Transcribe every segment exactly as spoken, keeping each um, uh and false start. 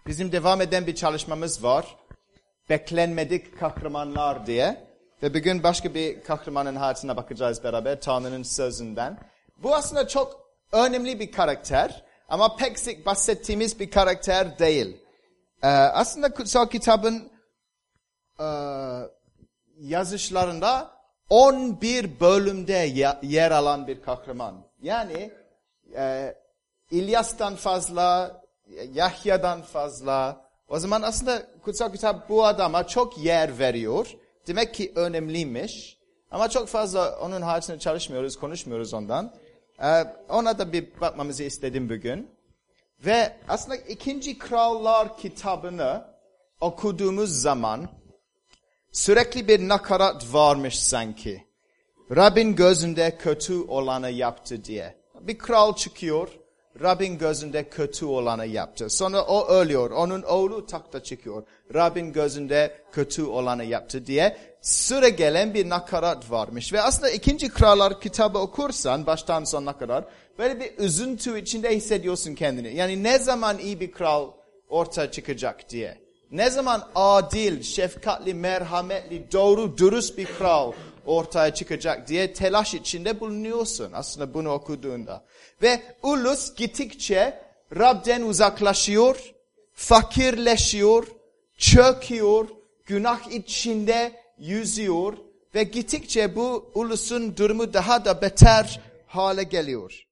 Bizim devam eden bir çalışmamız var. Beklenmedik kahramanlar diye. Ve bugün başka bir kahramanın hayatına bakacağız beraber. Tanrı'nın sözünden. Bu aslında çok önemli bir karakter. Ama pek sık bahsettiğimiz bir karakter değil. Ee, aslında kutsal kitabın e, yazışlarında on bir bölümde yer alan bir kahraman. Yani e, İlyas'tan fazla, Yahya'dan fazla. O zaman aslında kutsal kitap bu adama çok yer veriyor. Demek ki önemliymiş. Ama çok fazla onun hayatını çalışmıyoruz, konuşmuyoruz ondan. Ee, ona da bir bakmamızı istedim bugün. Ve aslında ikinci Krallar kitabını okuduğumuz zaman sürekli bir nakarat varmış sanki. Rabbin gözünde kötü olanı yaptı diye. Bir kral çıkıyor, Rabbin gözünde kötü olanı yaptı. Sonra o ölüyor, onun oğlu takta çıkıyor. Rabbin gözünde kötü olanı yaptı diye süre gelen bir nakarat varmış. Ve aslında ikinci Krallar kitabı okursan baştan sonuna kadar böyle bir üzüntü içinde hissediyorsun kendini. Yani ne zaman iyi bir kral ortaya çıkacak diye. Ne zaman adil, şefkatli, merhametli, doğru, dürüst bir kral ortaya çıkacak diye telaş içinde bulunuyorsun aslında bunu okuduğunda. Ve ulus gittikçe Rab'den uzaklaşıyor, fakirleşiyor, çöküyor, günah içinde yüzüyor ve gittikçe bu ulusun durumu daha da beter hale geliyor.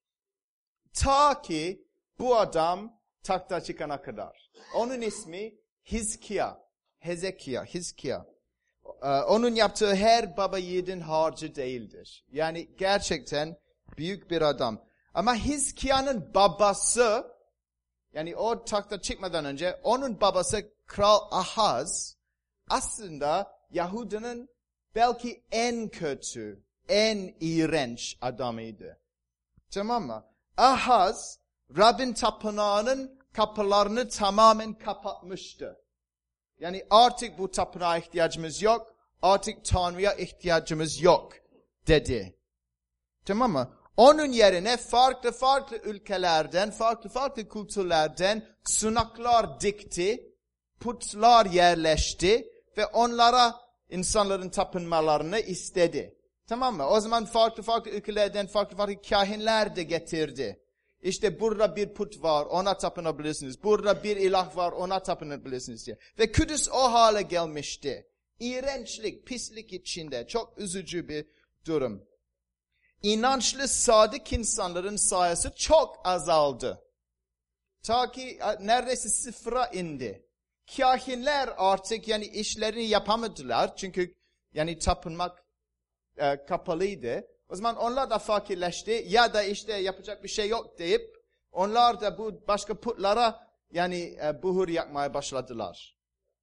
Ta ki bu adam takta çıkana kadar. Onun ismi Hizkiya, Hezekiya, Hizkiya. Ee, onun yaptığı her baba yiğidin harcı değildir. Yani gerçekten büyük bir adam. Ama Hizkiya'nın babası, yani o takta çıkmadan önce onun babası Kral Ahaz aslında Yahudi'nin belki en kötü, en iğrenç adamıydı. Tamam mı? Ahaz, Rabbin tapınağının kapılarını tamamen kapatmıştı. Yani artık bu tapınağa ihtiyacımız yok, artık Tanrı'ya ihtiyacımız yok dedi. Tamam mı? Onun yerine farklı farklı ülkelerden, farklı farklı kültürlerden sunaklar dikti, putlar yerleşti ve onlara insanların tapınmalarını istedi. Tamam mı? O zaman farklı farklı ülkelerden farklı farklı kahinler de getirdi. İşte burada bir put var, ona tapınabilirsiniz. Burada bir ilah var, ona tapınabilirsiniz diye. Ve Kudüs o hale gelmişti. İğrençlik, pislik içinde. Çok üzücü bir durum. İnançlı, sadık insanların sayısı çok azaldı. Ta ki neredeyse sıfıra indi. Kahinler artık yani işlerini yapamadılar. Çünkü yani tapınmak e, kapalıydı. O zaman onlar da fakirleşti ya da işte yapacak bir şey yok deyip onlar da bu başka putlara yani e, buhur yakmaya başladılar.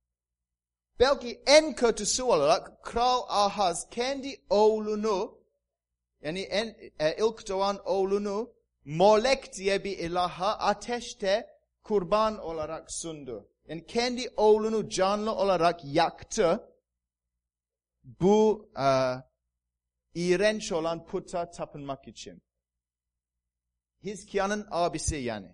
Belki en kötüsü olarak Kral Ahaz kendi oğlunu yani en e, ilk doğan oğlunu Molek diye bir ilaha ateşte kurban olarak sundu. Yani kendi oğlunu canlı olarak yaktı. Bu e, İğrenç olan puta tapınmak için. Hizkiya'nın abisi yani.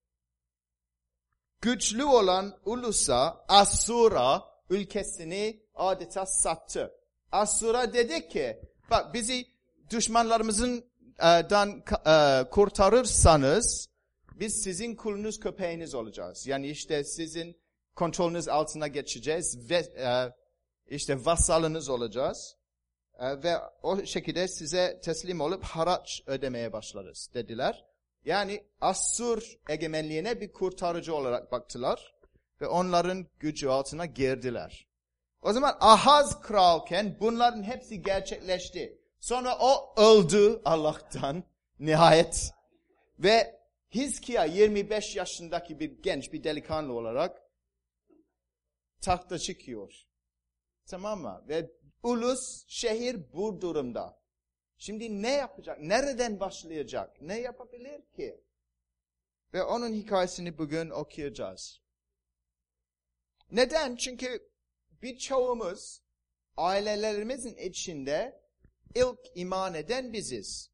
Güçlü olan ulusa Asura ülkesini adeta sattı. Asura dedi ki bak bizi düşmanlarımızdan e, kurtarırsanız biz sizin kulunuz köpeğiniz olacağız. Yani işte sizin kontrolünüz altına geçeceğiz ve e, işte vasalınız olacağız. Ve o şekilde size teslim olup haraç ödemeye başlarız dediler. Yani Assur egemenliğine bir kurtarıcı olarak baktılar ve onların gücü altına girdiler. O zaman Ahaz kralken bunların hepsi gerçekleşti. Sonra o öldü Allah'tan nihayet ve Hizkiya yirmi beş yaşındaki bir genç bir delikanlı olarak tahta çıkıyor. Tamam mı? Ve ulus, şehir bu durumda. Şimdi ne yapacak? Nereden başlayacak? Ne yapabilir ki? Ve onun hikayesini bugün okuyacağız. Neden? Çünkü birçoğumuz ailelerimizin içinde ilk iman eden biziz.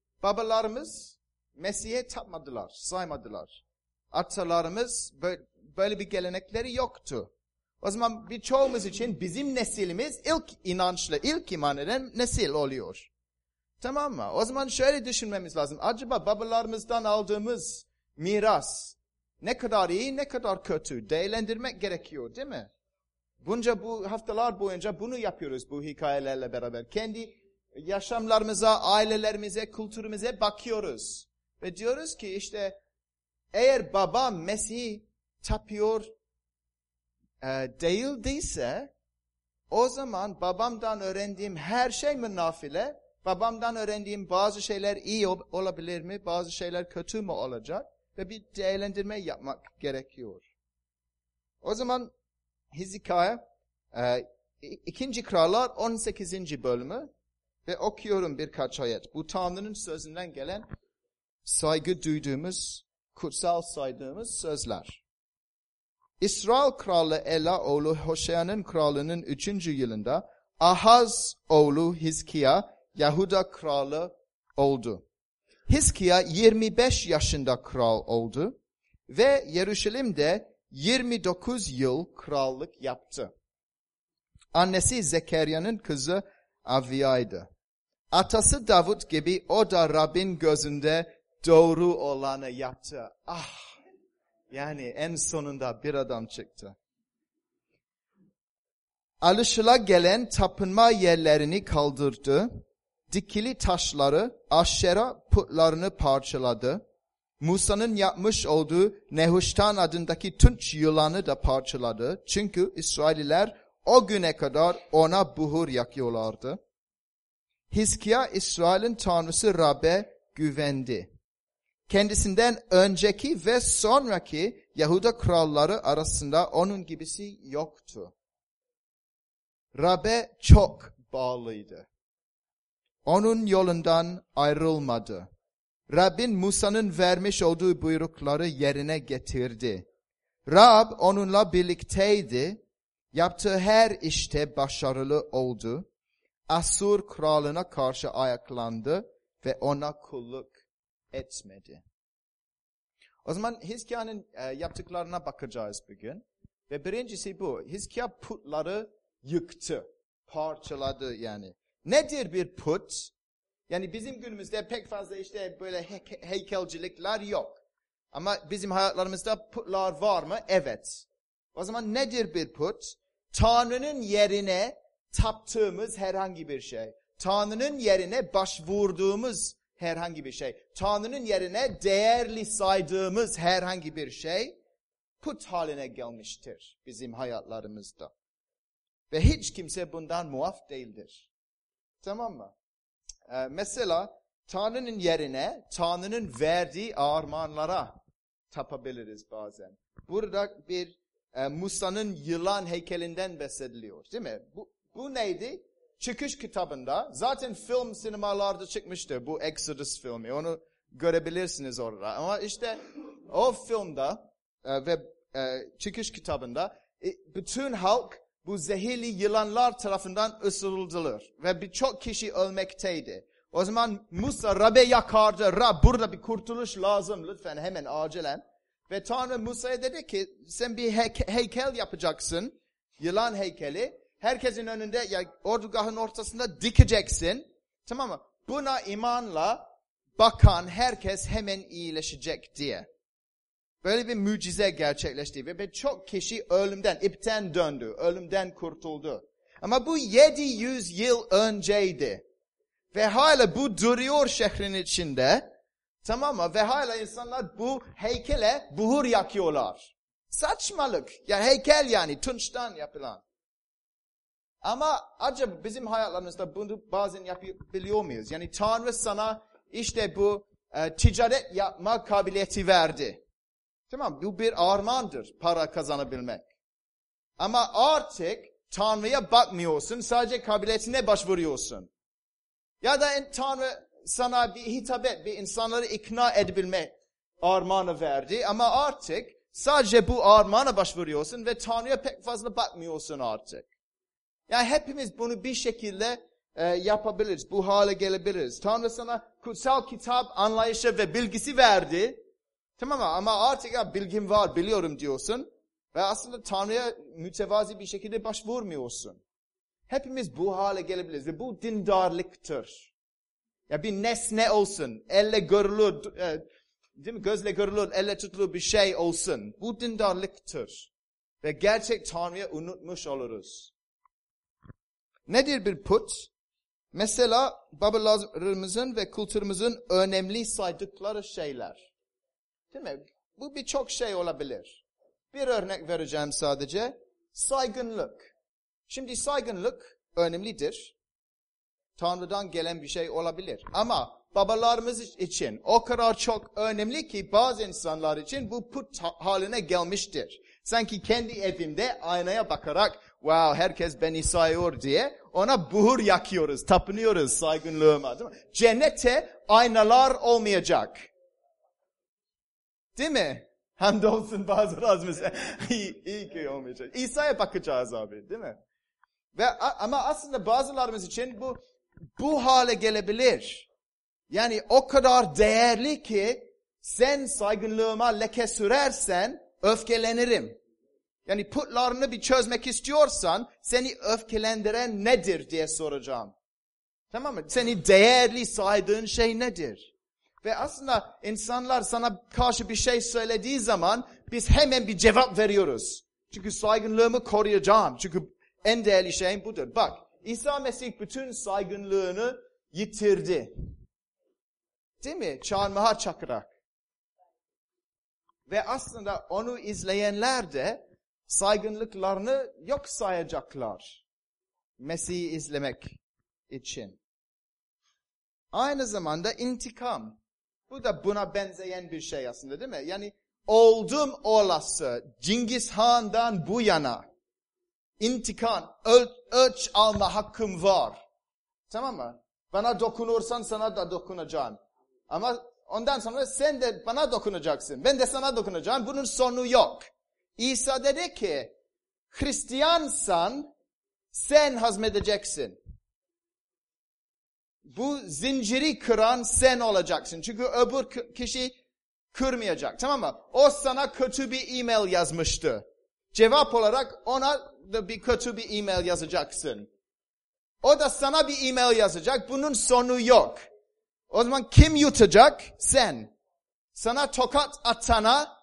Babalarımız Mesih'e tapmadılar, saymadılar. Atalarımız böyle bir gelenekleri yoktu. O zaman birçoğumuz için bizim nesilimiz ilk inançlı, ilk iman eden nesil oluyor. Tamam mı? O zaman şöyle düşünmemiz lazım. Acaba babalarımızdan aldığımız miras ne kadar iyi, ne kadar kötü değerlendirmek gerekiyor, değil mi? Bunca bu haftalar boyunca bunu yapıyoruz bu hikayelerle beraber. Kendi yaşamlarımıza, ailelerimize, kültürümüze bakıyoruz. Ve diyoruz ki işte eğer babam Mesih'i tapıyor e, değildiyse o zaman babamdan öğrendiğim her şey mi nafile? Babamdan öğrendiğim bazı şeyler iyi olabilir mi? Bazı şeyler kötü mü olacak? Ve bir değerlendirme yapmak gerekiyor. O zaman Hizkaya e, ikinci Krallar on sekizinci bölümü ve okuyorum birkaç ayet. Bu Tanrı'nın sözünden gelen saygı duyduğumuz, kutsal saydığımız sözler. İsrail kralı Ela oğlu Hoşea'nın kralının üçüncü yılında Ahaz oğlu Hizkiya Yahuda kralı oldu. Hizkiya yirmi beş yaşında kral oldu ve Yeruşalim'de yirmi dokuz yıl krallık yaptı. Annesi Zekeriya'nın kızı Aviya'ydı. Atası Davut gibi o da Rabbin gözünde doğru olanı yaptı. Ah! Yani en sonunda bir adam çıktı. Alışılagelen tapınma yerlerini kaldırdı. Dikili taşları, Aşera putlarını parçaladı. Musa'nın yapmış olduğu Nehushtan adındaki tunç yılanı da parçaladı. Çünkü İsraililer o güne kadar ona buhur yakıyorlardı. Hizkiya İsrail'in tanrısı Rab'be güvendi. Kendisinden önceki ve sonraki Yahuda kralları arasında onun gibisi yoktu. Rab'be çok bağlıydı. Onun yolundan ayrılmadı. Rabbin Musa'nın vermiş olduğu buyrukları yerine getirdi. Rab onunla birlikteydi. Yaptığı her işte başarılı oldu. Asur kralına karşı ayaklandı ve ona kulluk etmedi. O zaman Hizkiya'nın e, yaptıklarına bakacağız bugün. Ve birincisi bu. Hizkiya putları yıktı. Parçaladı yani. Nedir bir put? Yani bizim günümüzde pek fazla işte böyle he- heykelcilikler yok. Ama bizim hayatlarımızda putlar var mı? Evet. O zaman nedir bir put? Tanrı'nın yerine taptığımız herhangi bir şey. Tanrı'nın yerine başvurduğumuz herhangi bir şey. Tanrı'nın yerine değerli saydığımız herhangi bir şey put haline gelmiştir bizim hayatlarımızda. Ve hiç kimse bundan muaf değildir. Tamam mı? Ee, mesela Tanrı'nın yerine Tanrı'nın verdiği armağanlara tapabiliriz bazen. Burada bir e, Musa'nın yılan heykelinden bahsediliyor, değil mi? Bu, bu neydi? Çıkış kitabında zaten film sinemalarda çıkmıştı bu Exodus filmi. Onu görebilirsiniz orada. Ama işte o filmde e, ve e, çıkış kitabında e, bütün halk bu zehirli yılanlar tarafından ısırıldılar. Ve birçok kişi ölmekteydi. O zaman Musa Rab'be yakardı. Rab burada bir kurtuluş lazım lütfen hemen acilen. Ve Tanrı Musa'ya dedi ki sen bir heyke- heykel yapacaksın. Yılan heykeli. Herkesin önünde ya ordugahın ortasında dikeceksin. Tamam mı? Buna imanla bakan herkes hemen iyileşecek diye. Böyle bir mucize gerçekleşti ve çok kişi ölümden, ipten döndü, ölümden kurtuldu. Ama bu yedi yüz yıl önceydi. Ve hala bu duruyor şehrin içinde. Tamam mı? Ve hala insanlar bu heykele buhur yakıyorlar. Saçmalık. Ya heykel yani tunçtan yapılan. Ama acaba bizim hayatlarımızda bunu bazen yapabiliyor muyuz? Yani Tanrı sana işte bu e, ticaret yapma kabiliyeti verdi. Tamam, bu bir armağandır para kazanabilmek. Ama artık Tanrı'ya bakmıyorsun, sadece kabiliyetine başvuruyorsun. Ya da Tanrı sana bir hitabet, bir insanları ikna edebilme armağanı verdi. Ama artık sadece bu armağana başvuruyorsun ve Tanrı'ya pek fazla bakmıyorsun artık. Yani hepimiz bunu bir şekilde e, yapabiliriz, bu hale gelebiliriz. Tanrı sana kutsal kitap anlayışı ve bilgisi verdi. Tamam mı? Ama artık ya bilgim var, biliyorum diyorsun. Ve aslında Tanrı'ya mütevazi bir şekilde başvurmuyorsun. Hepimiz bu hale gelebiliriz ve bu dindarlıktır. Ya bir nesne olsun, elle görülür, e, değil mi? Gözle görülür, elle tutulur bir şey olsun. Bu dindarlıktır. Ve gerçek Tanrı'yı unutmuş oluruz. Nedir bir put? Mesela babalarımızın ve kültürümüzün önemli saydıkları şeyler. Değil mi? Bu birçok şey olabilir. Bir örnek vereceğim sadece. Saygınlık. Şimdi saygınlık önemlidir. Tanrı'dan gelen bir şey olabilir. Ama babalarımız için o kadar çok önemli ki bazı insanlar için bu put haline gelmiştir. Sanki kendi evimde aynaya bakarak wow herkes beni sayıyor diye ona buhur yakıyoruz, tapınıyoruz saygınlığıma. Değil mi? Cennette aynalar olmayacak. Değil mi? Hamdolsun bazı razımız. iyi, iyi ki olmayacak. İsa'ya bakacağız abi değil mi? Ve ama aslında bazılarımız için bu bu hale gelebilir. Yani o kadar değerli ki sen saygınlığıma leke sürersen öfkelenirim. Yani putlarını bir çözmek istiyorsan seni öfkelendiren nedir diye soracağım. Tamam mı? Seni değerli saydığın şey nedir? Ve aslında insanlar sana karşı bir şey söylediği zaman biz hemen bir cevap veriyoruz. Çünkü saygınlığımı koruyacağım. Çünkü en değerli şeyim budur. Bak, İsa Mesih bütün saygınlığını yitirdi. Değil mi? Çarmıha çakırarak. Ve aslında onu izleyenler de saygınlıklarını yok sayacaklar. Mesih'i izlemek için. Aynı zamanda intikam. Bu da buna benzeyen bir şey aslında değil mi? Yani oldum olası Cengiz Han'dan bu yana intikam, öl, ölç alma hakkım var. Tamam mı? Bana dokunursan sana da dokunacağım. Ama ondan sonra sen de bana dokunacaksın. Ben de sana dokunacağım. Bunun sonu yok. İsa dedi ki Hristiyansan sen hazmedeceksin. Bu zinciri kıran sen olacaksın. Çünkü öbür kişi kırmayacak. Tamam mı? O sana kötü bir e-mail yazmıştı. Cevap olarak ona da bir kötü bir e-mail yazacaksın. O da sana bir e-mail yazacak. Bunun sonu yok. O zaman kim yutacak? Sen. Sana tokat atana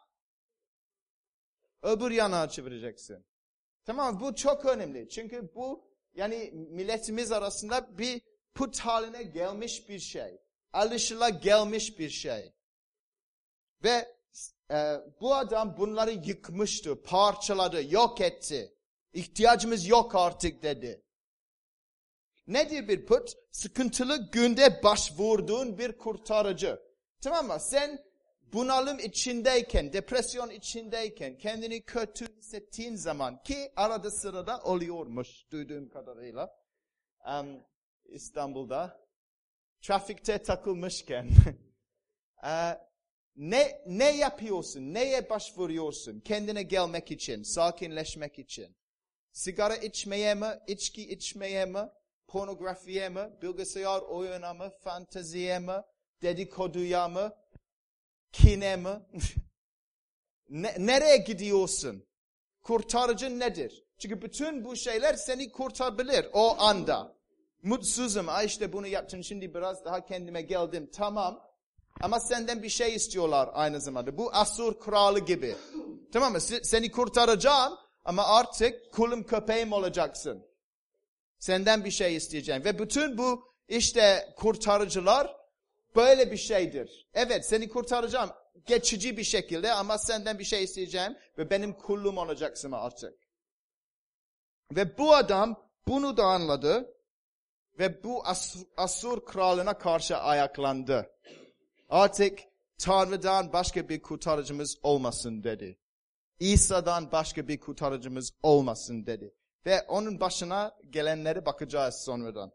öbür yana çevireceksin. Tamam mı? Bu çok önemli. Çünkü bu yani milletimiz arasında bir put haline gelmiş bir şey. Alışıla gelmiş bir şey. Ve e, bu adam bunları yıkmıştı, parçaladı, yok etti. İhtiyacımız yok artık dedi. Nedir bir put? Sıkıntılı günde başvurduğun bir kurtarıcı. Tamam mı? Sen bunalım içindeyken, depresyon içindeyken, kendini kötü hissettiğin zaman ki arada sırada oluyormuş duyduğum kadarıyla. Um, İstanbul'da trafikte takılmışken uh, ne ne yapıyorsun? Neye başvuruyorsun? Kendine gelmek için, sakinleşmek için. Sigara içmeye mi? İçki içmeye mi? Pornografiye mi? Bilgisayar oyuna mı? Fanteziye mi? Dedikoduya mı? Kine mi? ne, nereye gidiyorsun? Kurtarıcı nedir? Çünkü bütün bu şeyler seni kurtarabilir o anda. Mutsuzum. Ay işte bunu yaptım. Şimdi biraz daha kendime geldim. Tamam. Ama senden bir şey istiyorlar aynı zamanda. Bu Asur kralı gibi. Tamam mı? Seni kurtaracağım ama artık kulum köpeğim olacaksın. Senden bir şey isteyeceğim. Ve bütün bu işte kurtarıcılar böyle bir şeydir. Evet seni kurtaracağım geçici bir şekilde ama senden bir şey isteyeceğim ve benim kulum olacaksın artık. Ve bu adam bunu da anladı ve bu Asur, Asur kralına karşı ayaklandı. Artık Tanrı'dan başka bir kurtarıcımız olmasın dedi. İsa'dan başka bir kurtarıcımız olmasın dedi. Ve onun başına gelenlere bakacağız sonradan.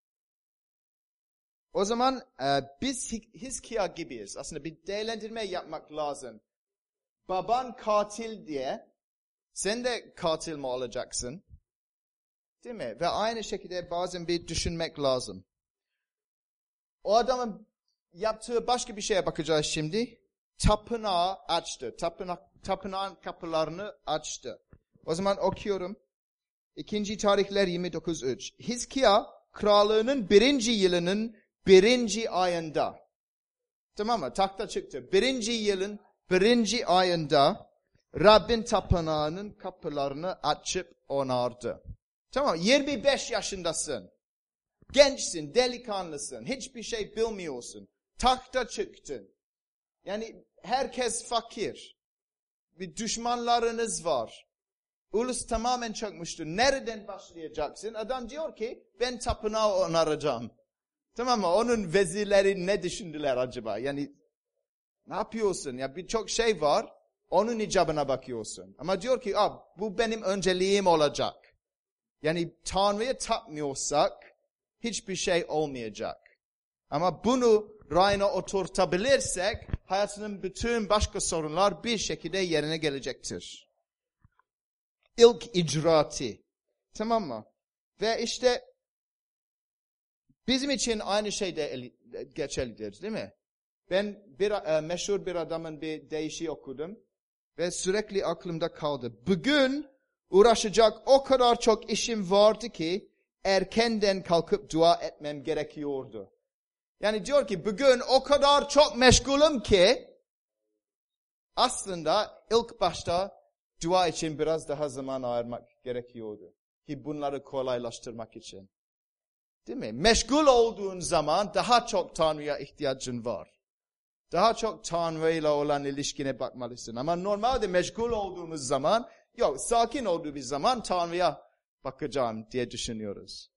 O zaman e, biz Hizkiya gibiyiz. Aslında bir değerlendirme yapmak lazım. Baban katil diye sen de katil mi olacaksın? Değil mi? Ve aynı şekilde bazen bir düşünmek lazım. O adamın yaptığı başka bir şeye bakacağız şimdi. Tapınağı açtı. Tapınak, tapınağın kapılarını açtı. O zaman okuyorum. İkinci Tarihler yirmi dokuz üç. Hizkiya krallığının birinci yılının birinci ayında. Tamam mı? Tahta çıktı. Birinci yılın birinci ayında Rabbin tapınağının kapılarını açıp onardı. Tamam, yirmi beş yaşındasın. Gençsin, delikanlısın. Hiçbir şey bilmiyorsun. Tahta çıktın. Yani herkes fakir. Bir düşmanlarınız var. Ulus tamamen çökmüştür. Nereden başlayacaksın? Adam diyor ki ben tapınağı onaracağım. Tamam mı? Onun vezirleri ne düşündüler acaba? Yani ne yapıyorsun? Ya birçok şey var. Onun icabına bakıyorsun. Ama diyor ki bu benim önceliğim olacak. Yani Tanrı'ya tapmıyorsak hiçbir şey olmayacak. Ama bunu rayına oturtabilirsek hayatının bütün başka sorunlar bir şekilde yerine gelecektir. İlk icraatı. Tamam mı? Ve işte bizim için aynı şey de geçerlidir, değil mi? Ben bir e, meşhur bir adamın bir deyişi okudum ve sürekli aklımda kaldı. Bugün uğraşacak o kadar çok işim vardı ki erkenden kalkıp dua etmem gerekiyordu. Yani diyor ki bugün o kadar çok meşgulüm ki aslında ilk başta dua için biraz daha zaman ayırmak gerekiyordu. Ki bunları kolaylaştırmak için. Değil mi? Meşgul olduğun zaman daha çok Tanrı'ya ihtiyacın var. Daha çok Tanrı'yla olan ilişkine bakmalısın. Ama normalde meşgul olduğumuz zaman, yok sakin olduğumuz zaman Tanrı'ya bakacağım diye düşünüyoruz.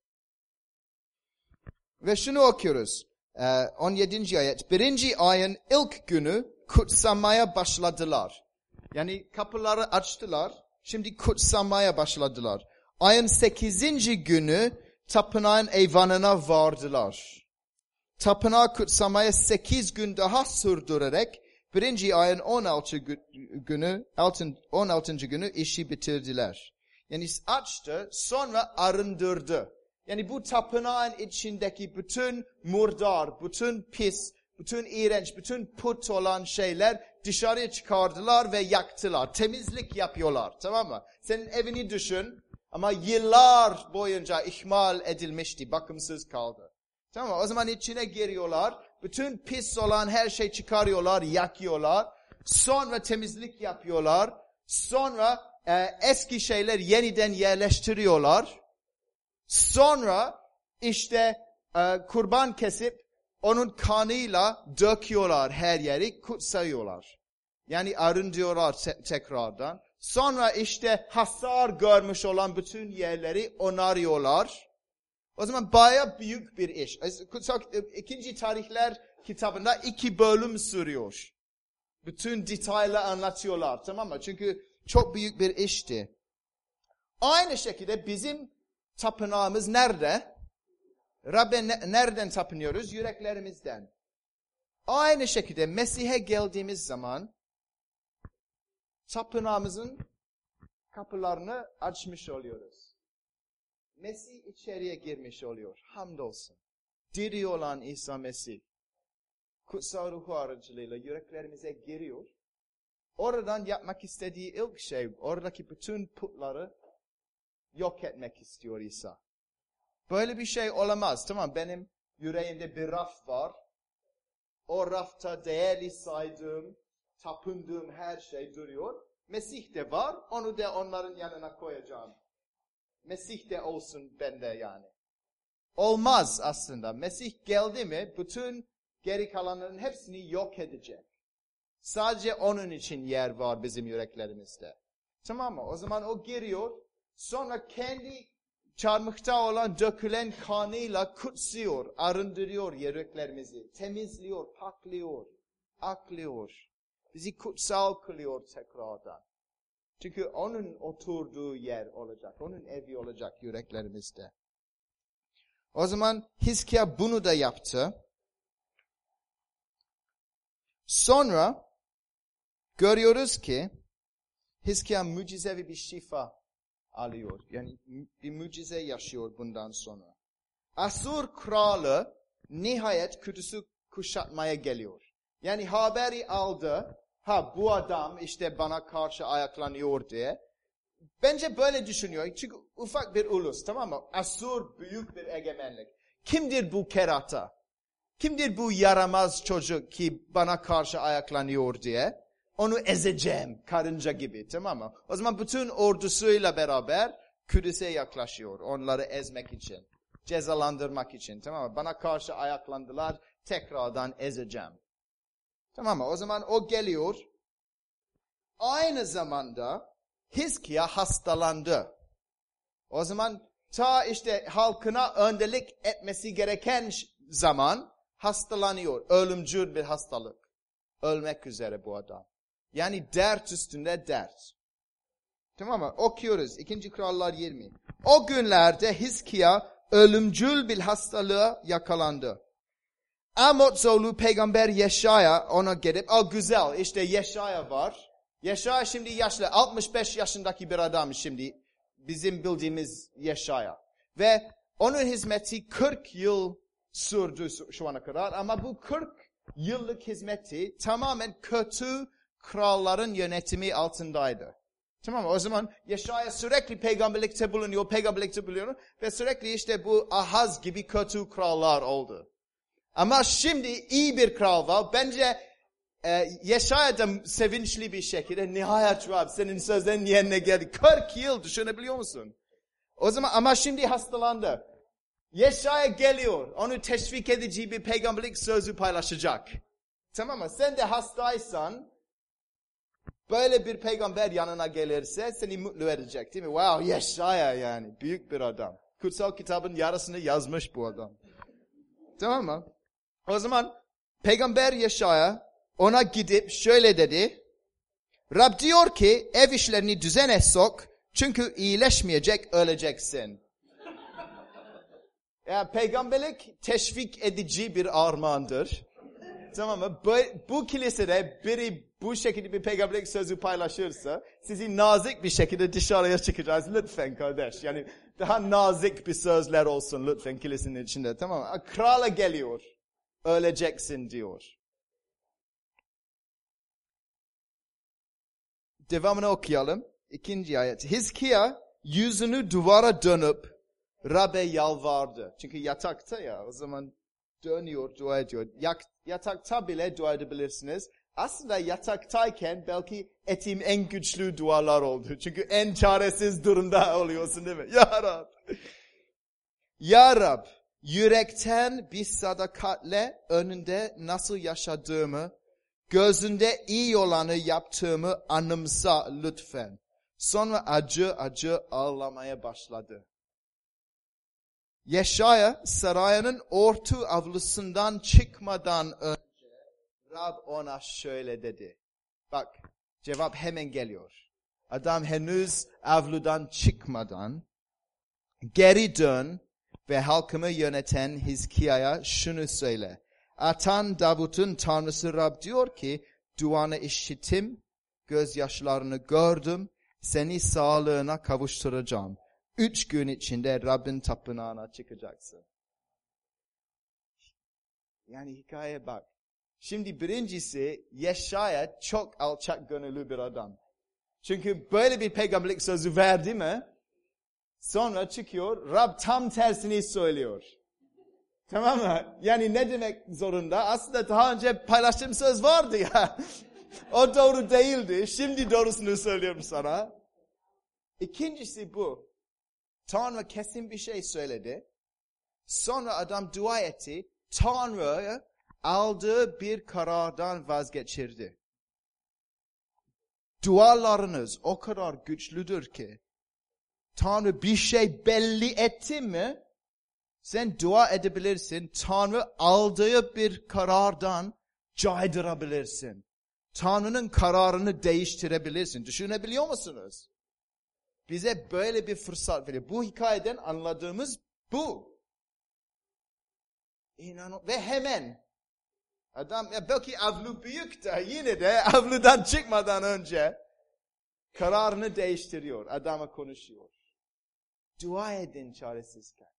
Ve şunu okuyoruz. on yedinci ayet. Birinci ayın ilk günü kutsamaya başladılar. Yani kapıları açtılar. Şimdi kutsamaya başladılar. Ayın sekizinci günü tapınağın eyvanına vardılar. Tapınağı kutsamaya sekiz gün daha sürdürerek birinci ayın on altı günü, on altıncı günü işi bitirdiler. Yani açtı, sonra arındırdı. Yani bu tapınağın içindeki bütün murdar, bütün pis, bütün iğrenç, bütün put olan şeyler dışarıya çıkardılar ve yaktılar. Temizlik yapıyorlar, tamam mı? Senin evini düşün ama yıllar boyunca ihmal edilmişti, bakımsız kaldı. Tamam mı? O zaman içine giriyorlar, bütün pis olan her şey çıkarıyorlar, yakıyorlar. Sonra temizlik yapıyorlar. Sonra e, eski şeyler yeniden yerleştiriyorlar. Sonra işte e, kurban kesip onun kanıyla döküyorlar her yeri, kutsayıyorlar. Yani arındırıyorlar te- tekrardan. Sonra işte hasar görmüş olan bütün yerleri onarıyorlar. O zaman bayağı büyük bir iş. İkinci Tarihler kitabında iki bölüm sürüyor. Bütün detaylı anlatıyorlar, tamam mı? Çünkü çok büyük bir işti. Aynı şekilde bizim tapınağımız nerede? Rabbe ne, nereden tapınıyoruz? Yüreklerimizden. Aynı şekilde Mesih'e geldiğimiz zaman tapınağımızın kapılarını açmış oluyoruz. Mesih içeriye girmiş oluyor. Hamdolsun. Diri olan İsa Mesih kutsal ruhu aracılığıyla yüreklerimize giriyor. Oradan yapmak istediği ilk şey, oradaki bütün putları yok etmek istiyor İsa. Böyle bir şey olamaz. Tamam, benim yüreğimde bir raf var. O rafta değerli saydığım, tapındığım her şey duruyor. Mesih de var, onu da onların yanına koyacağım. Mesih de olsun bende yani. Olmaz aslında. Mesih geldi mi bütün geri kalanların hepsini yok edecek. Sadece onun için yer var bizim yüreklerimizde. Tamam mı? O zaman o giriyor. Sonra kendi çarmıhta olan dökülen kanıyla kutsuyor, arındırıyor yüreklerimizi. Temizliyor, paklıyor, aklıyor. Bizi kutsal kılıyor tekrardan. Çünkü onun oturduğu yer olacak. Onun evi olacak yüreklerimizde. O zaman Hizkiya bunu da yaptı. Sonra görüyoruz ki Hizkiya mucizevi bir şifa alıyor. Yani bir mucize yaşıyor bundan sonra. Asur kralı nihayet Kudüs'ü kuşatmaya geliyor. Yani haberi aldı. ha bu adam işte bana karşı ayaklanıyor diye. Bence böyle düşünüyor. Çünkü ufak bir ulus, tamam mı? Asur büyük bir egemenlik. Kimdir bu kerata? Kimdir bu yaramaz çocuk ki bana karşı ayaklanıyor diye? Onu ezeceğim karınca gibi, tamam mı? O zaman bütün ordusuyla beraber Kudüs'e yaklaşıyor onları ezmek için. Cezalandırmak için, tamam mı? Bana karşı ayaklandılar, tekrardan ezeceğim. Tamam mı? O zaman o geliyor. Aynı zamanda Hizkiya hastalandı. O zaman ta işte halkına önderlik etmesi gereken zaman hastalanıyor. Ölümcül bir hastalık. Ölmek üzere bu adam. Yani dert üstünde dert. Tamam mı? Okuyoruz. İkinci Krallar yirmi. O günlerde Hizkiya ölümcül bir hastalığa yakalandı. Amoz oğlu peygamber Yeşaya ona gelip, "Aa güzel, işte Yeşaya var." Yeşaya şimdi yaşlı, altmış beş yaşındaki bir adam şimdi. Bizim bildiğimiz Yeşaya. Ve onun hizmeti kırk yıl sürdü şu ana kadar. Ama bu kırk yıllık hizmeti tamamen kötü kralların yönetimi altındaydı. Tamam mı? O zaman Yeşaya sürekli peygamberlikte bulunuyor, peygamberlikte bulunuyor. Ve sürekli işte bu Ahaz gibi kötü krallar oldu. Ama şimdi iyi bir kral var. Bence e, Yeşaya da sevinçli bir şekilde, nihayet Rab senin sözlerin yerine geldi. kırk yıl düşünebiliyor musun? O zaman ama şimdi hastalandı. Yeşaya geliyor. Onu teşvik edici bir peygamberlik sözü paylaşacak. Tamam mı? Sen de hastaysan böyle bir peygamber yanına gelirse seni mutlu edecek, değil mi? Wow, Yeşaya yani. Büyük bir adam. Kutsal kitabın yarısını yazmış bu adam. Tamam mı? O zaman peygamber Yeşaya ona gidip şöyle dedi. Rab diyor ki ev işlerini düzene sok. Çünkü iyileşmeyecek, öleceksin. Yani peygamberlik teşvik edici bir armağandır. Tamam mı? Bu, bu kilisede biri bu şekilde bir peygamberlik sözü paylaşırsa sizi nazik bir şekilde dışarıya çıkacağız. Lütfen kardeş. Yani daha nazik bir sözler olsun lütfen kilisenin içinde. Tamam mı? Krala geliyor. Öleceksin diyor. Devamını okuyalım. İkinci ayet. Hizkiya yüzünü duvara dönüp Rab'be yalvardı. Çünkü yatakta ya, o zaman dönüyor, dua ediyor. Yatakta bile dua edebilirsiniz. Aslında yataktayken belki ettiğim en güçlü dualar oldu. Çünkü en çaresiz durumda oluyorsun, değil mi? Ya Rab. Ya Rab, yürekten bir sadakatle önünde nasıl yaşadığımı, gözünde iyi olanı yaptığımı anımsa lütfen. Sonra acı acı ağlamaya başladı. Yeşaya sarayının orta avlusundan çıkmadan önce Rab ona şöyle dedi. Bak, cevap hemen geliyor. Adam henüz avludan çıkmadan geri dön ve halkımı yöneten Hizkiya'ya şunu söyle. Atan Davut'un Tanrısı Rab diyor ki, duanı işittim, gözyaşlarını gördüm, seni sağlığına kavuşturacağım. Üç gün içinde Rabbin tapınağına çıkacaksın. Yani hikaye bak. Şimdi birincisi Yeşaya çok alçak gönüllü bir adam. Çünkü böyle bir peygamberlik sözü verdi mi? Sonra çıkıyor, Rab tam tersini söylüyor. Tamam mı? Yani ne demek zorunda? Aslında daha önce paylaştığım söz vardı ya. O doğru değildi. Şimdi doğrusunu söylüyorum sana. İkincisi bu. Tanrı kesin bir şey söyledi. Sonra adam dua etti. Tanrı aldığı bir karardan vazgeçirdi. Dualarınız o kadar güçlüdür ki Tanrı bir şey belli etti mi sen dua edebilirsin. Tanrı aldığı bir karardan caydırabilirsin. Tanrı'nın kararını değiştirebilirsin. Düşünebiliyor musunuz? Bize böyle bir fırsat veriyor. Bu hikayeden anladığımız bu. İnanın ve hemen adam ya belki avlu büyük de yine de avludan çıkmadan önce kararını değiştiriyor. Adama konuşuyor. Dua edin çaresizken.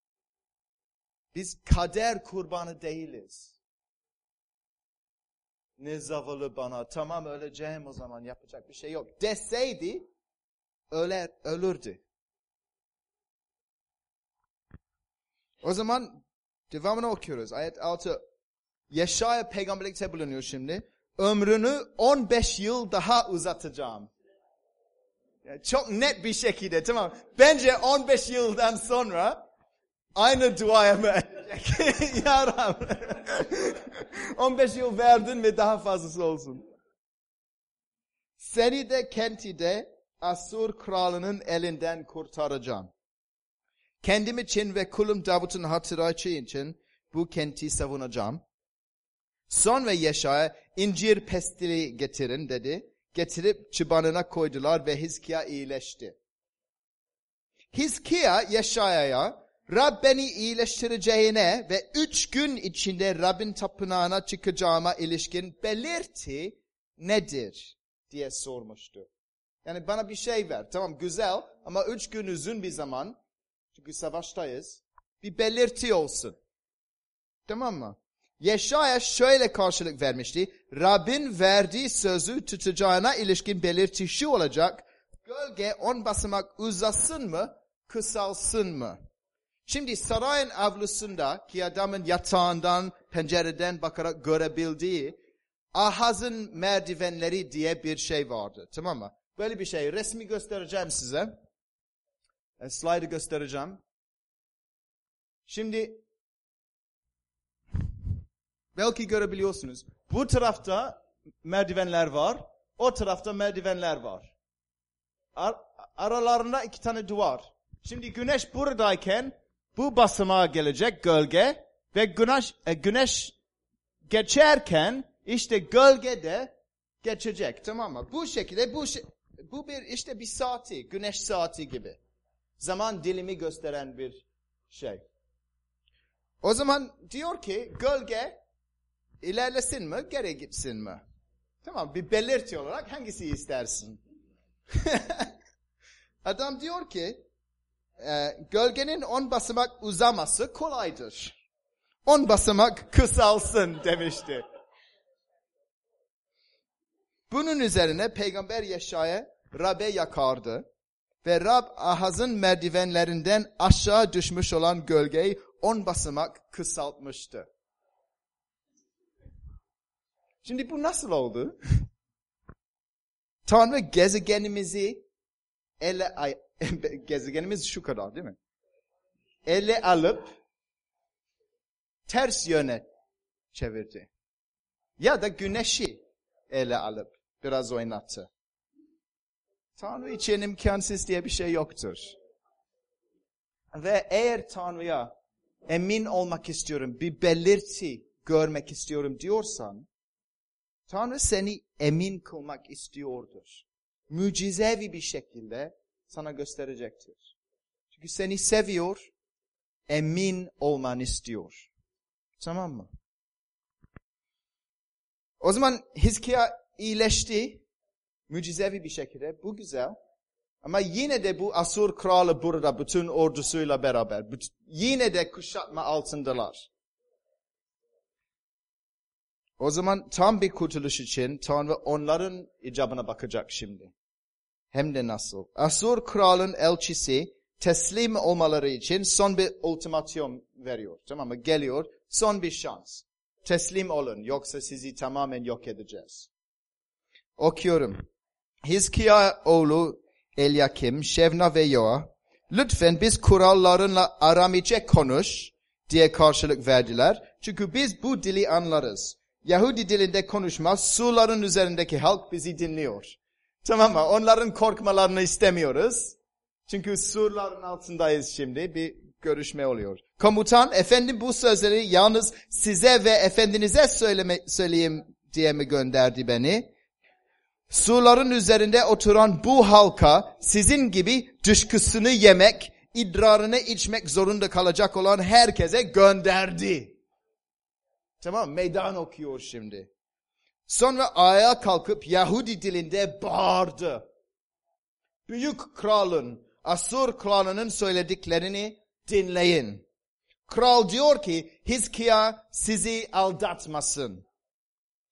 Biz kader kurbanı değiliz. Ne zavallı bana, tamam öleceğim o zaman, yapacak bir şey yok deseydi öler, ölürdü. O zaman devamını okuyoruz. Ayet altı. Yeşaya peygamberlikte bulunuyor şimdi. Ömrünü on beş yıl daha uzatacağım. Yani çok net bir şekilde, tamam. Bence on beş yıldan sonra aynı duaya mı edecek? Ya Rab. on beş yıl verdin ve daha fazlası olsun. Seni de kenti de Asur kralının elinden kurtaracağım. Kendim için ve kulum Davut'un hatırası için bu kenti savunacağım. Sonra Yeşaya incir pestili getirin dedi. Getirip çıbanına koydular ve Hizkiya iyileşti. Hizkiya Yeşaya'ya Rab beni iyileştireceğine ve üç gün içinde Rabbin tapınağına çıkacağıma ilişkin belirti nedir diye sormuştu. Yani bana bir şey ver. Tamam güzel ama üç gün uzun bir zaman. Çünkü savaştayız. Bir belirti olsun. Tamam mı? Yeşaya şöyle karşılık vermişti. Rabbin verdiği sözü tutacağına ilişkin belirti şu olacak. Gölge on basamak uzasın mı, kısalsın mı? Şimdi sarayın avlusunda ki adamın yatağından, pencereden bakarak görebildiği Ahaz'ın merdivenleri diye bir şey vardı. Tamam mı? Böyle bir şey. Resmi göstereceğim size. E, slide'ı göstereceğim. Şimdi belki görebiliyorsunuz. Bu tarafta merdivenler var. O tarafta merdivenler var. Ar aralarında iki tane duvar. Şimdi güneş buradayken bu basamağa gelecek gölge ve güneş, e, güneş geçerken işte gölge de geçecek. Tamam mı? Bu şekilde bu şey, bu bir işte bir saati, güneş saati gibi. Zaman dilimi gösteren bir şey. O zaman diyor ki gölge ilerlesin mi, geri gitsin mi? Tamam, bir belirti olarak hangisi istersin? Adam diyor ki e, gölgenin on basamak uzaması kolaydır. On basamak kısalsın demişti. Bunun üzerine Peygamber Yeşaya Rab'be yakardı. Ve Rab Ahaz'ın merdivenlerinden aşağı düşmüş olan gölgeyi on basamak kısaltmıştı. Şimdi bu nasıl oldu? Tanrı gezegenimizi ele, ay, gezegenimiz şu kadar değil mi? Ele alıp ters yöne çevirdi. Ya da güneşi ele alıp biraz oynattı. Tanrı için imkansız diye bir şey yoktur. Ve eğer Tanrı'ya emin olmak istiyorum, bir belirti görmek istiyorum diyorsan, Tanrı seni emin kılmak istiyordur. Mucizevi bir şekilde sana gösterecektir. Çünkü seni seviyor, emin olmanı istiyor. Tamam mı? O zaman Hizkiya iyileşti. Mucizevi bir şekilde. Bu güzel. Ama yine de bu Asur kralı burada bütün ordusuyla beraber. Yine de kuşatma altındalar. O zaman tam bir kurtuluş için Tanrı onların icabına bakacak şimdi. Hem de nasıl? Asur kralın elçisi teslim olmaları için son bir ultimatum veriyor. Tamam mı? Geliyor. Son bir şans. Teslim olun. Yoksa sizi tamamen yok edeceğiz. Okuyorum. Hizkiya oğlu Elyakim, Şevna ve Yoa, lütfen biz kurallarınla Aramice konuş diye karşılık verdiler. Çünkü biz bu dili anlarız. Yahudi dilinde konuşmaz, suların üzerindeki halk bizi dinliyor. Tamam mı? Onların korkmalarını istemiyoruz. Çünkü surların altındayız şimdi. Bir görüşme oluyor. Komutan, efendim bu sözleri yalnız size ve efendinize söyleme, söyleyeyim diye mi gönderdi beni? Suların üzerinde oturan bu halka sizin gibi dışkısını yemek, idrarını içmek zorunda kalacak olan herkese gönderdi. Tamam, meydan okuyor şimdi. Sonra ayağa kalkıp Yahudi dilinde bağırdı. Büyük kralın, Asur kralının söylediklerini dinleyin. Kral diyor ki Hizkiya sizi aldatmasın.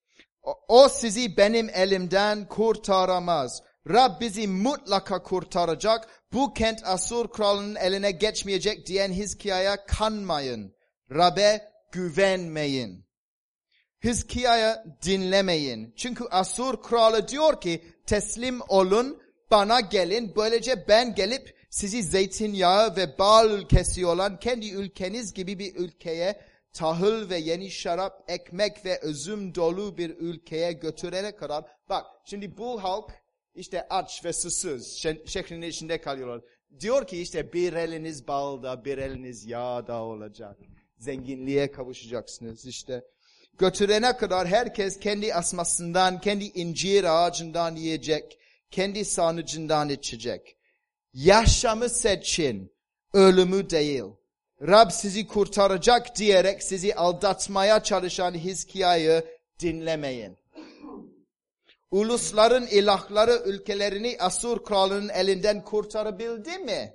O, o sizi benim elimden kurtaramaz. Rab bizi mutlaka kurtaracak. Bu kent Asur kralının eline geçmeyecek diyen Hizkiya'ya kanmayın. Rab'be güvenmeyin. Hizkiya'ya dinlemeyin. Çünkü Asur kralı diyor ki teslim olun, bana gelin. Böylece ben gelip sizi zeytinyağı ve bal ülkesi olan kendi ülkeniz gibi bir ülkeye, tahıl ve yeni şarap, ekmek ve üzüm dolu bir ülkeye götürene kadar. Bak şimdi bu halk işte aç ve susuz şehrinin içinde kalıyorlar. Diyor ki işte bir eliniz balda, bir eliniz yağda olacak. Zenginliğe kavuşacaksınız işte. Götürene kadar herkes kendi asmasından, kendi incir ağacından yiyecek, kendi sarnıcından içecek. Yaşamı seçin, ölümü değil. Rab sizi kurtaracak diyerek sizi aldatmaya çalışan Hizkiya'yı dinlemeyin. Ulusların ilahları ülkelerini Asur kralının elinden kurtarabildi mi?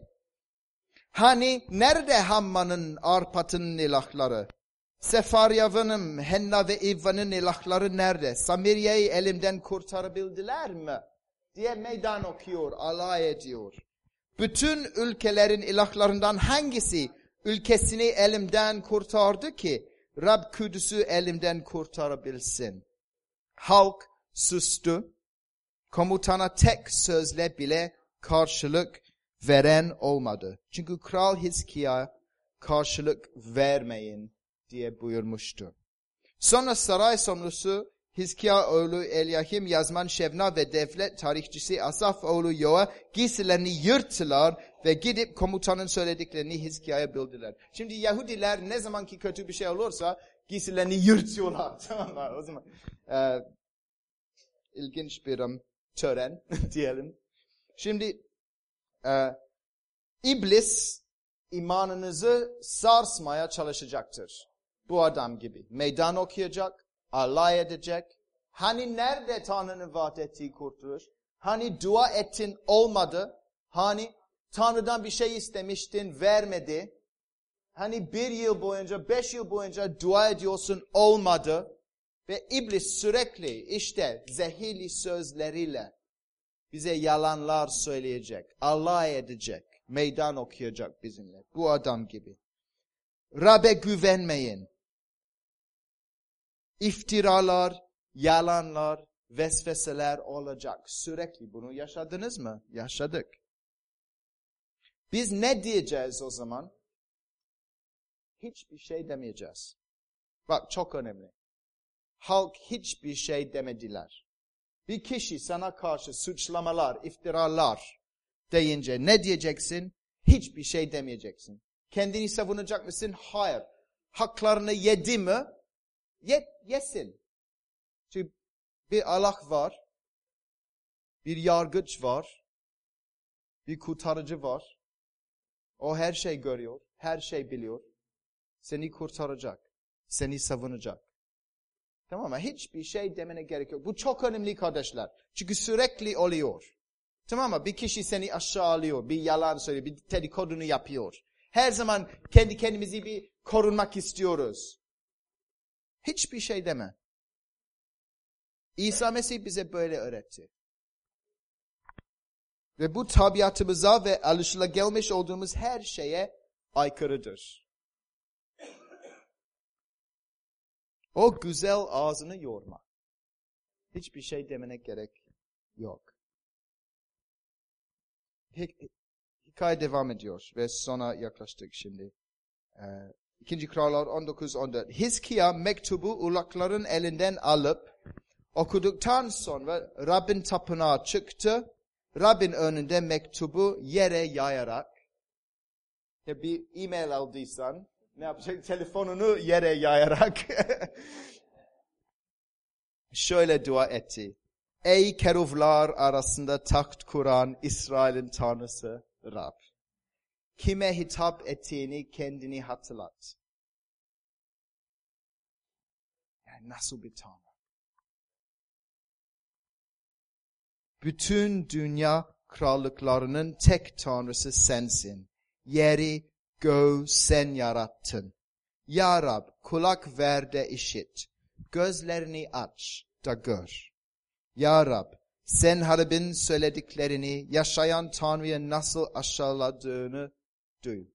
Hani nerede Hamman'ın, Arpat'ın ilahları? Sefaryav'ın, Henna ve İvva'nın ilahları nerede? Samiriye'yi elimden kurtarabildiler mi? Diye meydan okuyor, alay ediyor. Bütün ülkelerin ilahlarından hangisi ülkesini elimden kurtardı ki Rab Kudüs'ü elimden kurtarabilsin? Halk sustu. Komutana tek sözle bile karşılık veren olmadı. Çünkü Kral Hizkiya karşılık vermeyin diye buyurmuştu. Sonra saray sorumlusu Hizkiya oğlu Elyahim, Yazman Şevna ve devlet tarihçisi Asaf oğlu Yoa giysilerini yırttılar ve gidip komutanın söylediklerini Hizkiya'ya bildirdiler. Şimdi Yahudiler ne zaman ki kötü bir şey olursa giysilerini yırtıyorlar. Tamam mı? O zaman e, ilginç bir um, tören diyelim. Şimdi e, iblis imanınızı sarsmaya çalışacaktır. Bu adam gibi. Meydan okuyacak, alay edecek. Hani nerede Tanrı'nın vaat ettiği kurtuluş? Hani dua ettin olmadı? Hani Tanrı'dan bir şey istemiştin vermedi? Hani bir yıl boyunca, beş yıl boyunca dua ediyorsun olmadı? Ve iblis sürekli işte zehirli sözleriyle bize yalanlar söyleyecek, alay edecek, meydan okuyacak bizimle. Bu adam gibi. Rab'be güvenmeyin. İftiralar, yalanlar, vesveseler olacak. Sürekli bunu yaşadınız mı? Yaşadık. Biz ne diyeceğiz o zaman? Hiçbir şey demeyeceğiz. Bak çok önemli. Halk hiçbir şey demediler. Bir kişi sana karşı suçlamalar, iftiralar deyince ne diyeceksin? Hiçbir şey demeyeceksin. Kendini savunacak mısın? Hayır. Haklarını yedi mi? Ye, yesin. Çünkü bir Allah var. Bir yargıç var. Bir kurtarıcı var. O her şey görüyor. Her şey biliyor. Seni kurtaracak. Seni savunacak. Tamam mı? Hiçbir şey demene gerek yok. Bu çok önemli kardeşler. Çünkü sürekli oluyor. Tamam mı? Bir kişi seni aşağılıyor. Bir yalan söylüyor. Bir dedikodunu yapıyor. Her zaman kendi kendimizi bir korunmak istiyoruz. Hiçbir şey deme. İsa Mesih bize böyle öğretti. Ve bu tabiatımıza ve alışılagelmiş olduğumuz her şeye aykırıdır. O güzel ağzını yorma. Hiçbir şey demene gerek yok. Hikaye devam ediyor ve sona yaklaştık şimdi. Ee, İkinci Krallar on dokuz on dört. Hizkiya mektubu ulakların elinden alıp okuduktan sonra Rabbin tapınağa çıktı. Rabbin önünde mektubu yere yayarak, ya bir e-mail aldıysan ne yapacak? Telefonunu yere yayarak şöyle dua etti. Ey keruvlar arasında taht kuran İsrail'in Tanrısı Rab. Kime hitap ettiğini kendini hatırlat. Yani nasıl bir Tanrı? Bütün dünya krallıklarının tek Tanrısı sensin. Yeri, göğü sen yarattın. Ya Rab, kulak ver de işit. Gözlerini aç. da gör. Ya Rab, sen Harbin söylediklerini, yaşayan Tanrı'yı nasıl aşağıladığını duy.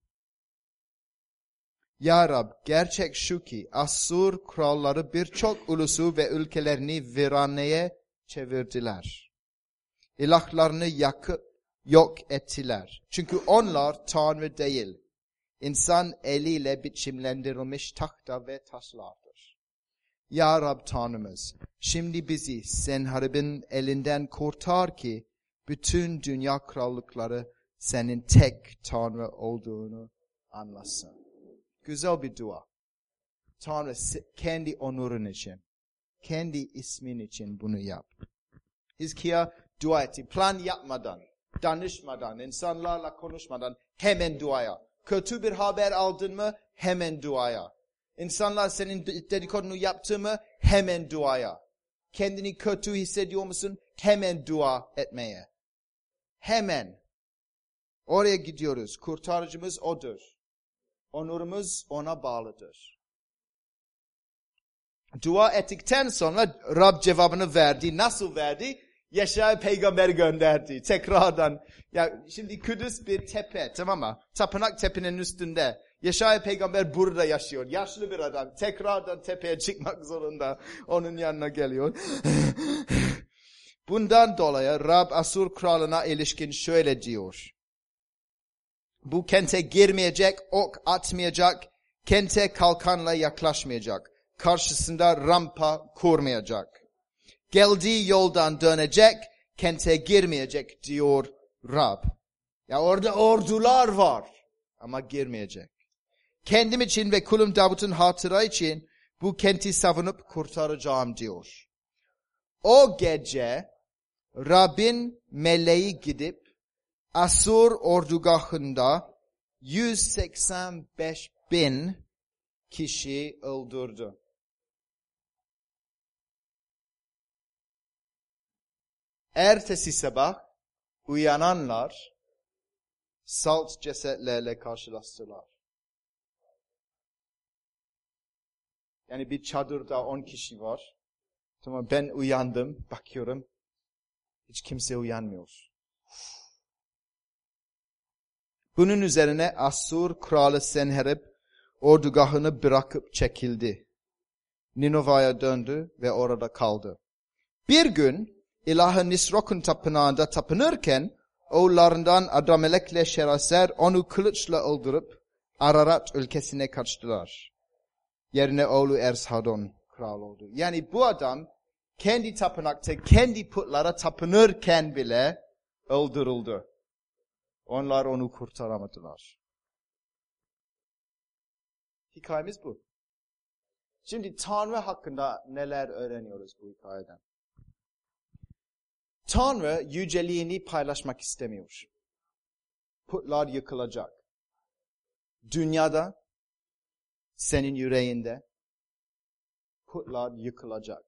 Ya Rab, gerçek şu ki Assur kralları birçok ulusu ve ülkelerini viraneye çevirdiler. İlahlarını yakıp yok ettiler. Çünkü onlar Tanrı değil, İnsan eliyle biçimlendirilmiş tahta ve taşlardır. Ya Rab Tanrımız, şimdi bizi Senherib'in elinden kurtar ki bütün dünya krallıkları senin tek Tanrı olduğunu anlasın. Güzel bir dua. Tanrı kendi onurun için, kendi ismin için bunu yap. Hizkiya dua etti. Plan yapmadan, danışmadan, insanlarla konuşmadan hemen duaya. Kötü bir haber aldın mı hemen duaya. İnsanlar senin dedikodunu yaptı mı hemen duaya. Kendini kötü hissediyor musun? Hemen dua etmeye. Hemen. Oraya gidiyoruz. Kurtarıcımız odur. Onurumuz ona bağlıdır. Dua ettikten sonra Rab cevabını verdi. Nasıl verdi? Yaşaya peygamber gönderdi. Tekrardan. Ya şimdi Kudüs bir tepe, tamam mı? Tapınak tepenin üstünde. Yaşaya peygamber burada yaşıyor. Yaşlı bir adam. Tekrardan tepeye çıkmak zorunda. Onun yanına geliyor. Bundan dolayı Rab Asur kralına ilişkin şöyle diyor. Bu kente girmeyecek, ok atmayacak, kente kalkanla yaklaşmayacak. Karşısında rampa kurmayacak. Geldiği yoldan dönecek, kente girmeyecek diyor Rab. Ya orada ordular var ama girmeyecek. Kendim için ve kulum Davut'un hatıra için bu kenti savunup kurtaracağım diyor. O gece Rab'in meleği gidip Asur ordugahında yüz seksen beş bin kişi öldürdü. Ertesi sabah uyananlar salt cesetlerle karşılaştılar. Yani bir çadırda on kişi var. Tamam, ben uyandım, bakıyorum. Hiç kimse uyanmıyor. Bunun üzerine Assur kralı Senherib ordugahını bırakıp çekildi. Ninova'ya döndü ve orada kaldı. Bir gün ilahı Nisrok'un tapınağında tapınırken oğullarından Adamelek'le Şeraser onu kılıçla öldürüp Ararat ülkesine kaçtılar. Yerine oğlu Ershadon kral oldu. Yani bu adam kendi tapınakta kendi putlara tapınırken bile öldürüldü. Onlar onu kurtaramadılar. Hikayemiz bu. Şimdi Tanrı hakkında neler öğreniyoruz bu hikayeden? Tanrı yüceliğini paylaşmak istemiyor. Putlar yıkılacak. Dünyada, senin yüreğinde putlar yıkılacak.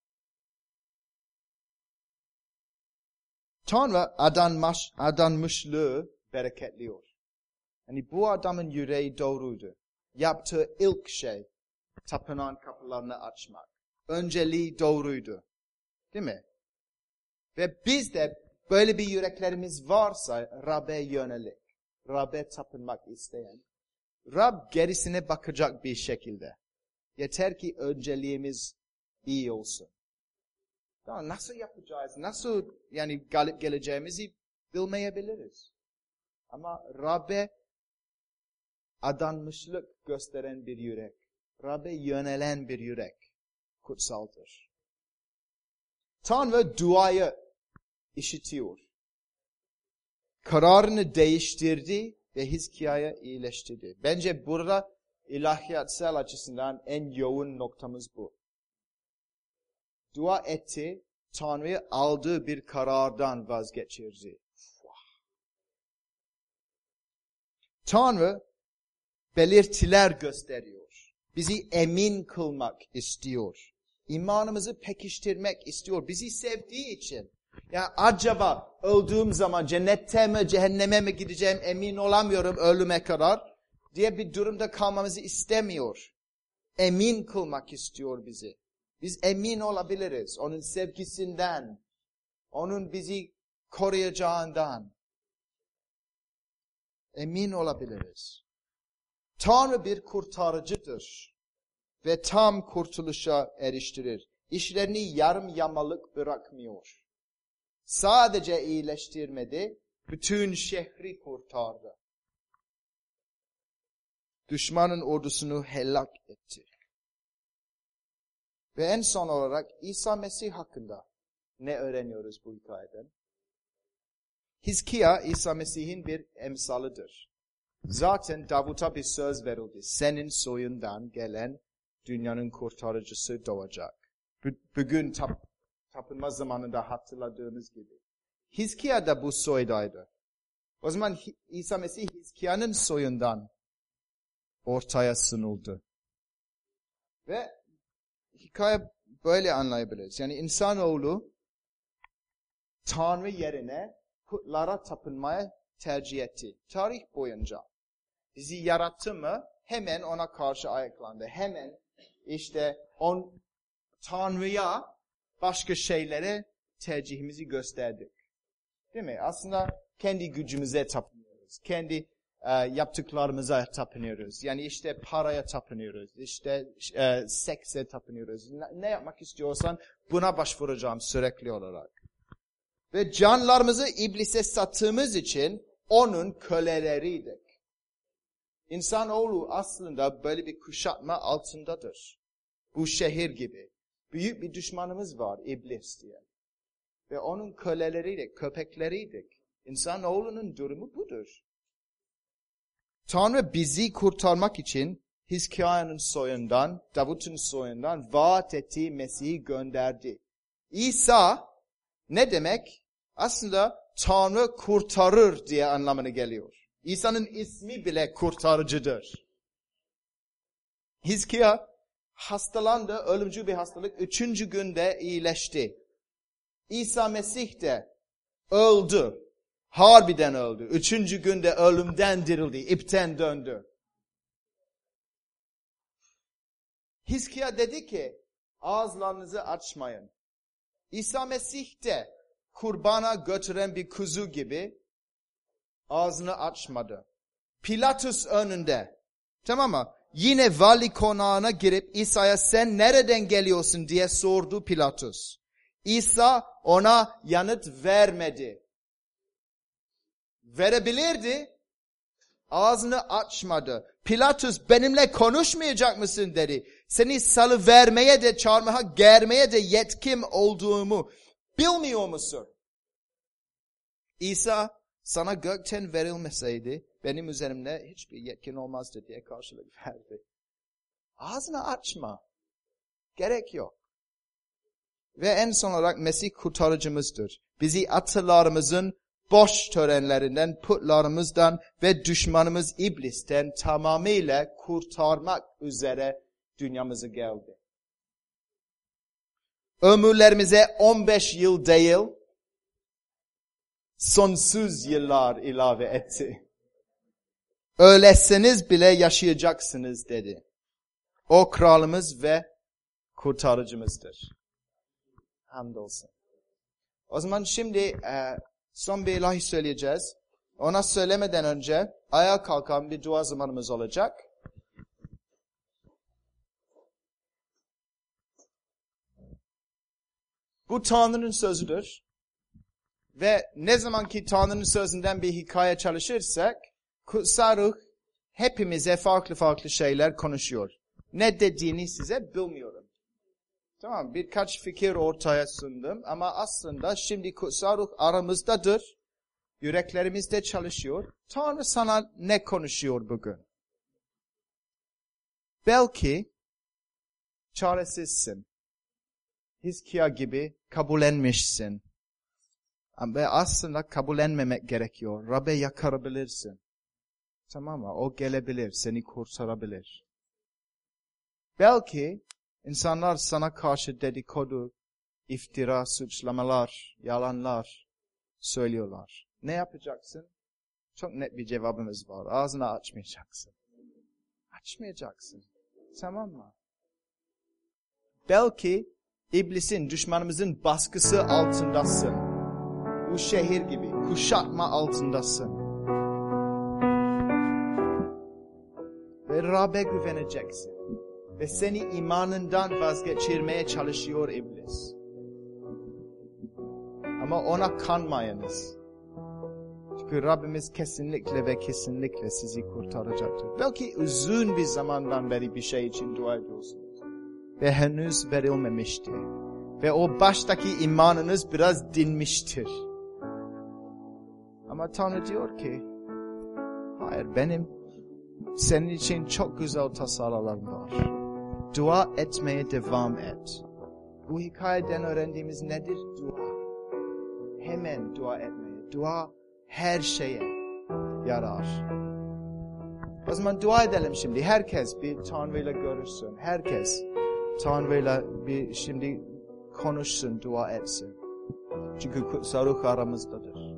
Tanrı adanmış, adanmışlığı bereketliyor. Yani bu adamın yüreği doğruydu. Yaptığı ilk şey tapınağın kapılarını açmak. Önceliği doğruydu. Değil mi? Ve biz de böyle bir yüreklerimiz varsa Rab'be yönelik, Rab'be tapınmak isteyen, Rab gerisine bakacak bir şekilde. Yeter ki önceliğimiz iyi olsun. Tamam, nasıl yapacağız? Nasıl yani galip geleceğimizi bilmeyebiliriz. Ama Rab'be adanmışlık gösteren bir yürek, Rab'be yönelen bir yürek kutsaldır. Tanrı duayı işitiyor. Kararını değiştirdi ve Hizkiya'yı iyileştirdi. Bence burada ilahiyatsal açısından en yoğun noktamız bu. Dua etti, Tanrı'yı aldığı bir karardan vazgeçirdi. Tanrı belirtiler gösteriyor. Bizi emin kılmak istiyor. İmanımızı pekiştirmek istiyor. Bizi sevdiği için. Ya acaba öldüğüm zaman cennete mi cehenneme mi gideceğim emin olamıyorum ölüme kadar diye bir durumda kalmamızı istemiyor. Emin kılmak istiyor bizi. Biz emin olabiliriz onun sevgisinden, onun bizi koruyacağından. Emin olabiliriz. Tanrı bir kurtarıcıdır ve tam kurtuluşa eriştirir. İşlerini yarım yamalık bırakmıyor. Sadece iyileştirmedi, bütün şehri kurtardı. Düşmanın ordusunu helak etti. Ve en son olarak İsa Mesih hakkında ne öğreniyoruz bu hikayeden? Hizkiya, İsa Mesih'in bir emsalıdır. Zaten Davut'a bir söz verildi. Senin soyundan gelen dünyanın kurtarıcısı doğacak. Bugün tap, tapınma zamanında hatırladığımız gibi. Hizkiya da bu soydaydı. O zaman İsa Mesih Hizkiya'nın soyundan ortaya sunuldu. Ve hikaye böyle anlayabiliriz. Yani insanoğlu Tanrı yerine putlara tapınmaya tercih etti. Tarih boyunca. Bizi yarattı mı hemen ona karşı ayaklandı. Hemen işte on Tanrı'ya başka şeylere tercihimizi gösterdik. Değil mi? Aslında kendi gücümüze tapınıyoruz. Kendi e, yaptıklarımıza tapınıyoruz. Yani işte paraya tapınıyoruz. İşte e, sekse tapınıyoruz. Ne, ne yapmak istiyorsan buna başvuracağım sürekli olarak. Ve canlarımızı iblise sattığımız için onun köleleriydik. İnsanoğlu aslında böyle bir kuşatma altındadır. Bu şehir gibi. Büyük bir düşmanımız var, iblis diye. Ve onun köleleriydik, köpekleriydik. İnsanoğlunun durumu budur. Tanrı bizi kurtarmak için Hizkiya'nın soyundan, Davut'un soyundan vaat ettiği Mesih'i gönderdi. İsa ne demek? Aslında Tanrı kurtarır diye anlamına geliyor. İsa'nın ismi bile kurtarıcıdır. Hizkiya hastalandı, ölümcül bir hastalık. Üçüncü günde iyileşti. İsa Mesih de öldü. Harbiden öldü. Üçüncü günde ölümden dirildi. İpten döndü. Hizkiya dedi ki ağızlarınızı açmayın. İsa Mesih de kurbana götüren bir kuzu gibi ağzını açmadı. Pilatus önünde. Tamam mı? Yine vali konağına girip İsa'ya sen nereden geliyorsun diye sordu Pilatus. İsa ona yanıt vermedi. Verebilirdi. Ağzını açmadı. Pilatus benimle konuşmayacak mısın dedi. Seni salıvermeye de çarmıha germeye de yetkim olduğumu bilmiyor musun? İsa sana gökten verilmeseydi benim üzerimde hiçbir yetkin olmazdı diye karşılık verdi. Ağzını açma. Gerek yok. Ve en son olarak Mesih kurtarıcımızdır. Bizi atalarımızın boş törenlerinden, putlarımızdan ve düşmanımız iblisten tamamıyla kurtarmak üzere dünyamıza geldi. Ömürlerimize on beş yıl değil, sonsuz yıllar ilave etti. Öleseniz bile yaşayacaksınız dedi. O kralımız ve kurtarıcımızdır. Hamdolsun. O zaman şimdi e, son bir ilahi söyleyeceğiz. Ona söylemeden önce ayağa kalkan bir dua zamanımız olacak. Bu Tanrı'nın sözüdür. Ve ne zaman ki Tanrı'nın sözünden bir hikaye çalışırsak, Kutsal Ruh hepimize farklı farklı şeyler konuşuyor. Ne dediğini size bilmiyorum. Tamam, birkaç fikir ortaya sundum ama aslında şimdi Kutsal Ruh aramızdadır. Yüreklerimizde çalışıyor. Tanrı sana ne konuşuyor bugün? Belki çaresizsin. Hizkiya gibi kabullenmişsin. Ve aslında kabullenmemek gerekiyor. Rab'be yakarabilirsin. Tamam mı? O gelebilir, seni kurtarabilir. Belki insanlar sana karşı dedikodu, iftira, suçlamalar, yalanlar söylüyorlar. Ne yapacaksın? Çok net bir cevabımız var. Ağzını açmayacaksın. Açmayacaksın. Tamam mı? belki iblisin, düşmanımızın baskısı altındasın. Bu şehir gibi kuşatma altındasın. Ve Rab'be güveneceksin. Ve seni imanından vazgeçirmeye çalışıyor iblis. Ama ona kanmayınız. Çünkü Rabbimiz kesinlikle ve kesinlikle sizi kurtaracaktır. Belki uzun bir zamandan beri bir şey için dua ediyorsunuz. Ve henüz verilmemiştir. Ve o baştaki imanınız biraz dinmiştir. Ama Tanrı diyor ki, hayır, benim senin için çok güzel tasarlarım var. Dua etmeye devam et. Bu hikayeden öğrendiğimiz nedir? Dua. Hemen dua etmeye. Dua her şeye yarar. O zaman dua edelim şimdi. Herkes bir Tanrı'yla görüşsün. Herkes Tanrı'yla bir şimdi konuşsun, dua etsin. Çünkü kutsal ruh aramızdadır.